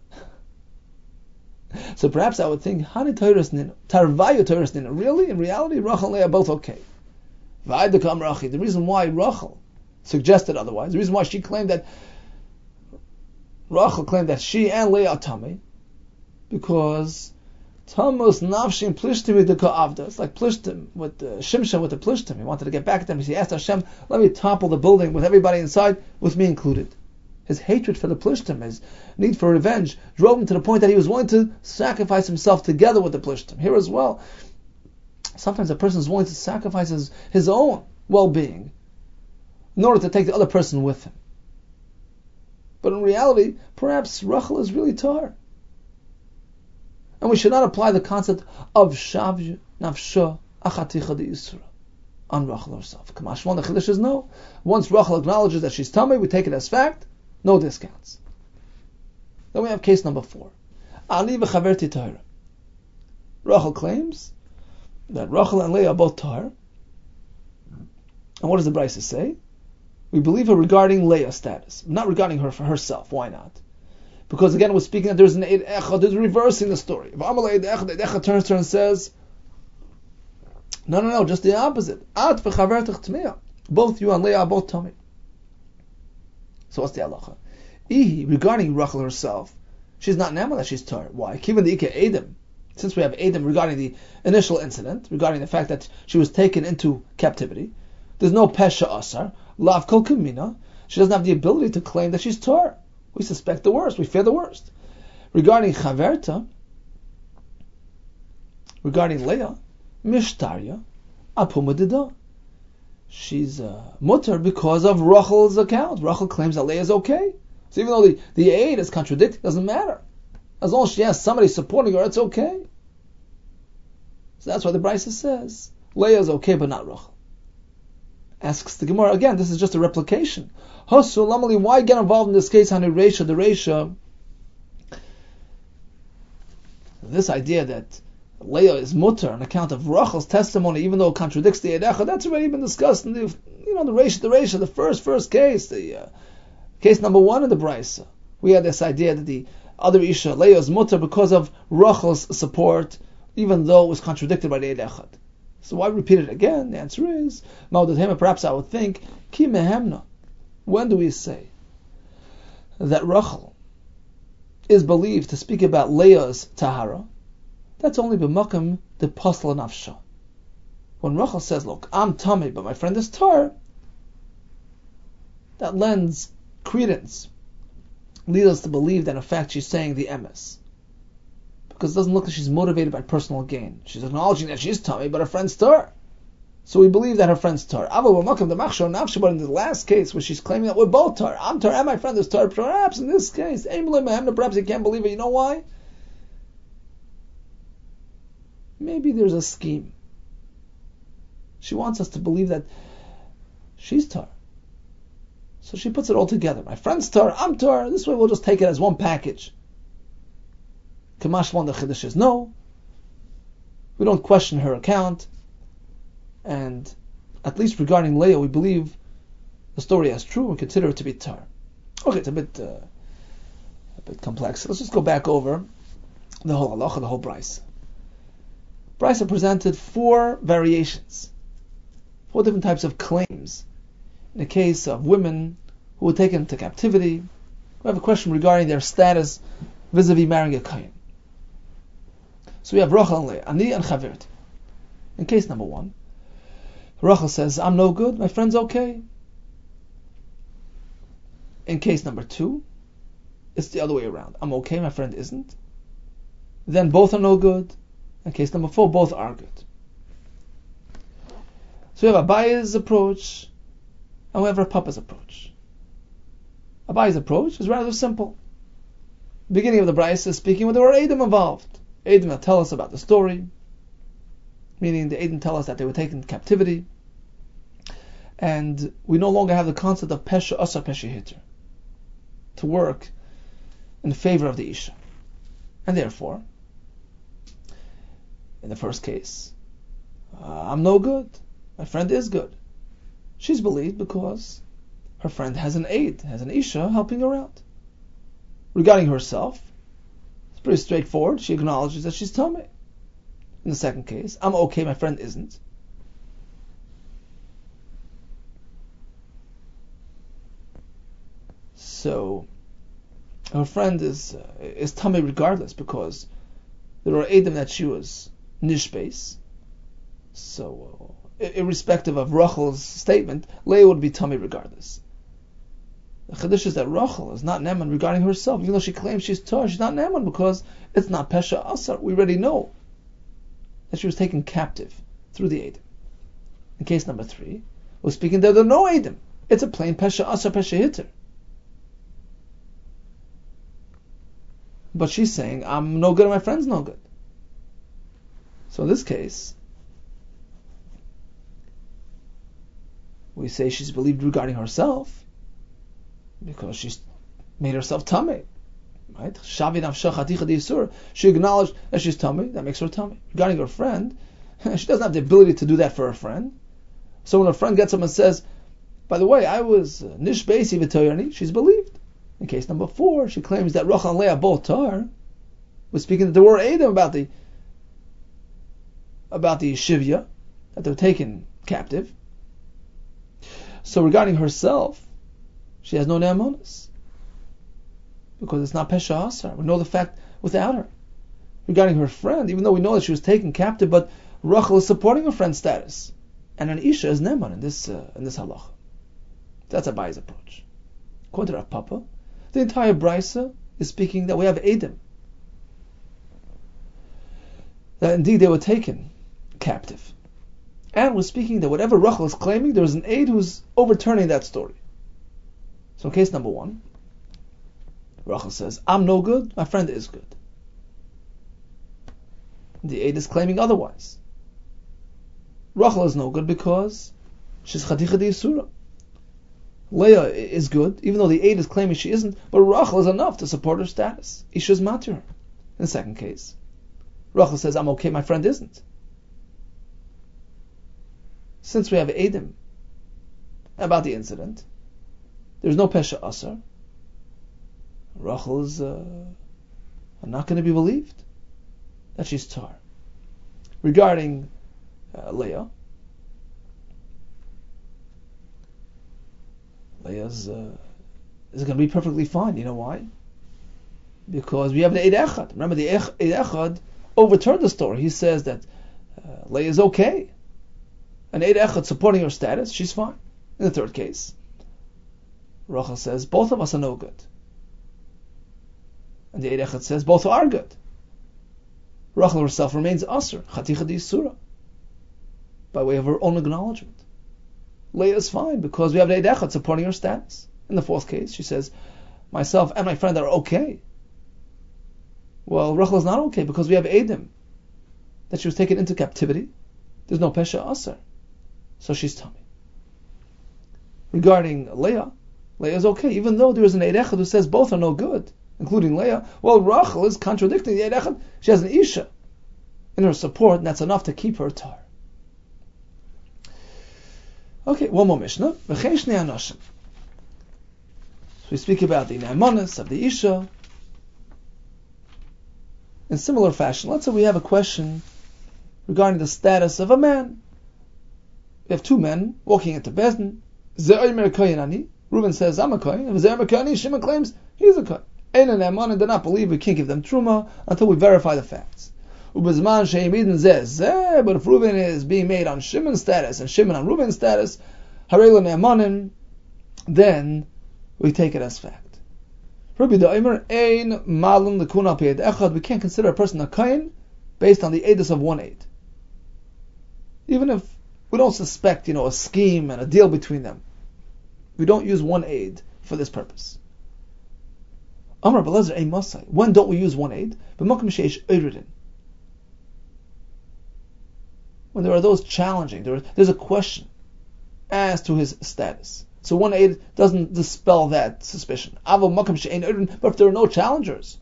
So perhaps I would think, Hani Toiras Nina, Tarvayu Toiras Nina. Really? In reality, Rachel and Leah are both okay. The reason why Rachel suggested otherwise, the reason why she claimed that Rachel claimed that she and Leah are tamei, because Tamus Nafshim Plishtim with the Ka'avda. It's like Plishtim with the Shimshon with the Plishtim. He wanted to get back at them. He asked Hashem, let me topple the building with everybody inside, with me included. His hatred for the Plishtim, his need for revenge, drove him to the point that he was willing to sacrifice himself together with the Plishtim. Here as well, sometimes a person is willing to sacrifice his own well-being in order to take the other person with him. But in reality, perhaps Rachel is really tar. And we should not apply the concept of Shavya Nafsha Achaticha de Yisra on Rachel herself. Kamashmon the Chiddush is no. Once Rachel acknowledges that she's tamei, we take it as fact, no discounts. Then we have case number 4. Ani v'chaverti tahira. Rachel claims that Rachel and Leah are both tahir. And what does the Brisa say? We believe her regarding Leah's status, not regarding her for herself. Why not? Because again, we're speaking that there's an Eid Echad, there's reversing the story. If Amalei Eid Echad turns to her and says, no, just the opposite. At v'chavertich tmeya. Both you and Leah are both tamei. So what's the halacha? Regarding Rachel herself, she's not nema that she's tar. Why? Given the Ike Edom, since we have Edom regarding the initial incident, regarding the fact that she was taken into captivity, there's no pesha asar, lav kol kamina. She doesn't have the ability to claim that she's tar. We suspect the worst. We fear the worst. Regarding Chaverta, regarding Leah, Mishtarya, Apumadida. She's mutter because of Rachel's account. Rachel claims that Leah is okay. So even though the aid is contradicting, doesn't matter. As long as she has somebody supporting her, it's okay. So that's why the Brisa says Leah is okay, but not Rachel. Asks the Gemara again. This is just a replication. Hasulamali, why get involved in this case? On the Reisha, this idea that Leah is mutter on account of Rachel's testimony, even though it contradicts the Eid, that's already been discussed in the Reisha, the first case, the case number 1 in the Brisa. We had this idea that the other Isha, Leah, is mutter because of Rachel's support, even though it was contradicted by the Eid. So why repeat it again? The answer is, perhaps I would think, Ki mehemna. When do we say that Rachel is believed to speak about Leah's tahara? That's only b'makam the pasla nafsha. When Rachel says, look, I'm tamei, but my friend is tar, that lends credence, leads us to believe that in fact she's saying the emes. Because it doesn't look like she's motivated by personal gain. She's acknowledging that she's tamei, but her friend's tar. So we believe that her friend's tar. But in the last case, where she's claiming that we're both tar, I'm tar and my friend is tar, perhaps in this case, perhaps you can't believe it. You know why? Maybe there's a scheme. She wants us to believe that she's tar. So she puts it all together. My friend's tar, I'm tar. This way we'll just take it as one package. Kamashwan the Chiddush is no. We don't question her account. And at least regarding Leah, we believe the story as true and consider it to be tar. Okay, it's a bit complex. Let's just go back over the whole halacha, the whole Brisa. Brisa presented 4 variations, 4 different types of claims. In the case of women who were taken into captivity, we have a question regarding their status vis-a-vis marrying a Kohen. So we have Rachel and Leah, Ani and Chaverti. In case number 1, Rachel says, I'm no good, my friend's okay. In case number 2, it's the other way around. I'm okay, my friend isn't. Then both are no good. In case number 4, both are good. So we have Abaye's approach, and we have Rav Papa's approach. Abaye's approach is rather simple. Beginning of the Brayso is speaking when there were Edom involved. Edom that tell us about the story, meaning the Edom tell us that they were taken into captivity, and we no longer have the concept of Pesha Asar Pesha Hitter, to work in favor of the Isha. And therefore, in the first case, I'm no good, my friend is good. She's believed because her friend has an aid, has an Isha helping her out. Regarding herself, it's pretty straightforward. She acknowledges that she's Tameh. In the second case, I'm okay, my friend isn't. So, her friend is Tameh regardless, because there are Edom that she was Nishbeis. So, irrespective of Rachel's statement, Leah would be Tameh regardless. The Chiddush is that Rachel is not Neman regarding herself. Even though she claims she's Tar, she's not Neman because it's not Pesha Asar. We already know that she was taken captive through the Edom. In case number 3, we're speaking that there are no Edom. It's a plain Pesha Asar, Pesha Hitter. But she's saying, I'm no good and my friend's no good. So in this case, we say she's believed regarding herself, because she's made herself Tameh, right? She acknowledged that she's Tameh, that makes her Tameh. Regarding her friend, she doesn't have the ability to do that for her friend. So when her friend gets up and says, by the way, I was Nish Beisi V'Toyani, she's believed. In case number 4, she claims that Rachel and Leah both Tar, was speaking that there were Edom about the Shivya, that they were taken captive. So regarding herself, she has no ne'amonis, because it's not Pesha Asar. We know the fact without her. Regarding her friend, even though we know that she was taken captive, but Rachel is supporting her friend's status, and an Isha is Neman in this halacha. That's Abaye's approach. According to Rav Papa, the entire Brayso is speaking that we have Edom, that indeed they were taken captive, and we're speaking that whatever Rachel is claiming, there is an aid who's overturning that story. So in case number 1, Rachel says, I'm no good, my friend is good. The aid is claiming otherwise. Rachel is no good because she's Chaticha D'Yisura. Leah is good, even though the aid is claiming she isn't, but Rachel is enough to support her status. Isha is matir her. In the second case, Rachel says, I'm okay, my friend isn't. Since we have Edom about the incident, there's no Pesha Asar. Rachel is not going to be believed that she's Tar. Regarding Leah is going to be perfectly fine. You know why? Because we have the Eid Echad. Remember, the Eid Echad overturned the story. He says that Leah is okay. An Eid Echad supporting her status, she's fine. In the third case, Rachel says, both of us are no good. And the Eid Echad says, both are good. Rachel herself remains Asr, Chaticha D'Yisura, by way of her own acknowledgement. Leah is fine, because we have the Eid Echad supporting her status. In the fourth case, she says, myself and my friend are okay. Well, Rachel is not okay, because we have Edom, that she was taken into captivity. There's no Pesha Asar, so she's Tameh. Regarding Leah is okay, even though there is an Eid Echad who says both are no good, including Leah. Well, Rachel is contradicting the Eid Echad. She has an Isha in her support, and that's enough to keep her Tar. Okay, one more Mishnah. So we speak about the Ne'amanis of the Isha. In similar fashion, let's say we have a question regarding the status of a man. We have 2 men walking into Bezdin. Reuben says, I'm a Kohen. If Ze'er Kohen, Shimon claims he's a Kohen. Ein and Ne'aman, and do not believe we can't give them Truma until we verify the facts. Ubezman she'imidin zeh, but if Reuven is being made on Shimon's status and Shimon on Reuven's status, harei lo ne'emanin, then we take it as fact. Rabbi Daimer ein malin lekun al pi echad. We can't consider a person a kain based on the edus of one aid, even if we don't suspect, a scheme and a deal between them. We don't use one aid for this purpose. Amar Belezer ein masai. When don't we use one aid? B'makom sheish oiridin. When there are those challenging, there's a question as to his status. So one aid doesn't dispel that suspicion. But if there are no challengers,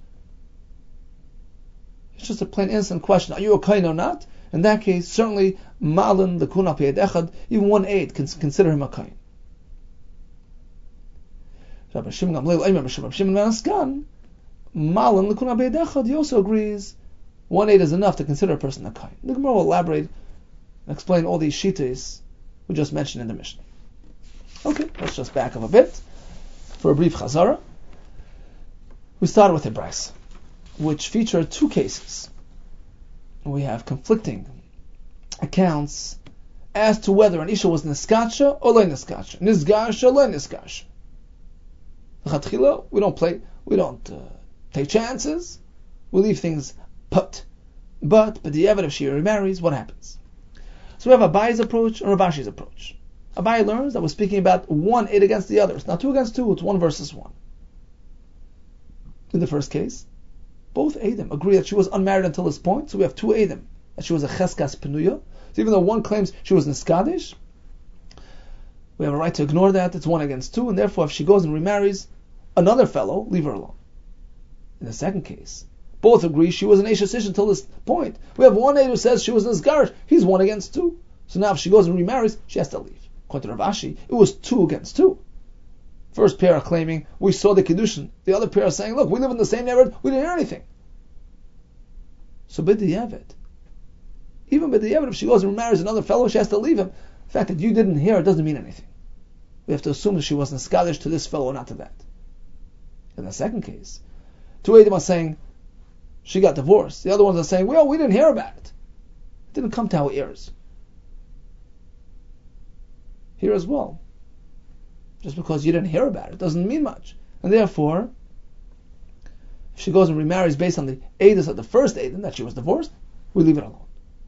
it's just a plain innocent question. Are you a kain or not? In that case, certainly malin lekun al pi echad, even one aid can consider him a kain. Rabbi Shimon ben Askan, malin lekun al pi echad, he also agrees one aid is enough to consider a person a kain. The Gemara will elaborate and explain all these shitas we just mentioned in the Mishnah. Okay, let's just back up a bit for a brief chazara. We started with a brayso, which featured two cases. We have conflicting accounts as to whether an isha was niskacha or lo niskacha, nisgasha or lo nisgasha. We don't take chances. We leave things put. But the evidence, if she remarries, what happens? So we have Abaye's approach and Rav Ashi's approach. Abaye learns that we're speaking about one aid against the other. It's not two against two, it's one versus one. In the first case, both Eidim agree that she was unmarried until this point, so we have two Eidim, that she was a Cheskas Penuya. So even though one claims she was Niskadish, we have a right to ignore that, it's one against two, and therefore if she goes and remarries another fellow, leave her alone. In the second case, both agree she was an Eshes Ish until this point. We have one Eid who says she was Niskarish, he's one against two. So now if she goes and remarries, she has to leave. According to Rav Ashi, it was two against two. First pair are claiming, we saw the Kiddushin. The other pair are saying, look, we live in the same neighborhood, we didn't hear anything. So B'diavad, even B'diavad, if she goes and remarries another fellow, she has to leave him. The fact that you didn't hear it doesn't mean anything. We have to assume that she wasn't Scottish to this fellow, not to that. In the second case, two Eidim are saying, she got divorced. The other ones are saying, well, we didn't hear about it. It didn't come to our ears. Here as well. Just because you didn't hear about it doesn't mean much. And therefore, if she goes and remarries based on the edus of the first Eidim, that she was divorced, we leave it alone.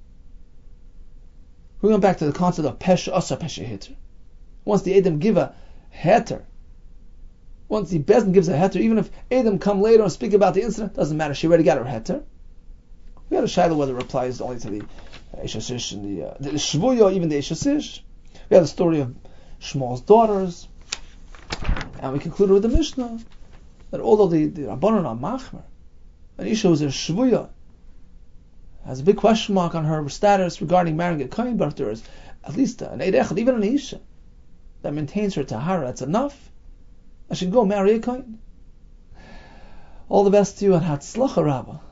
We went back to the concept of Pesha Asa Pesha Heter. Once the Eidim give a Heter, once the Bezdin gives a Heter, even if Eidim come later and speak about the incident, doesn't matter, she already got her Heter. We had a shayla whether it applies only to the Eshes Ish and the Shvuya, even the Eshes Ish. We had the story of Shmuel's daughters, and we concluded with the Mishnah that although the Rabbanon are machmer, an isha who's a shvuya has a big question mark on her status regarding marrying a kohen, but if there is at least an eid echad, even an isha that maintains her tahara, that's enough. I should go marry a kohen. All the best to you and hatzlacha Rabbah.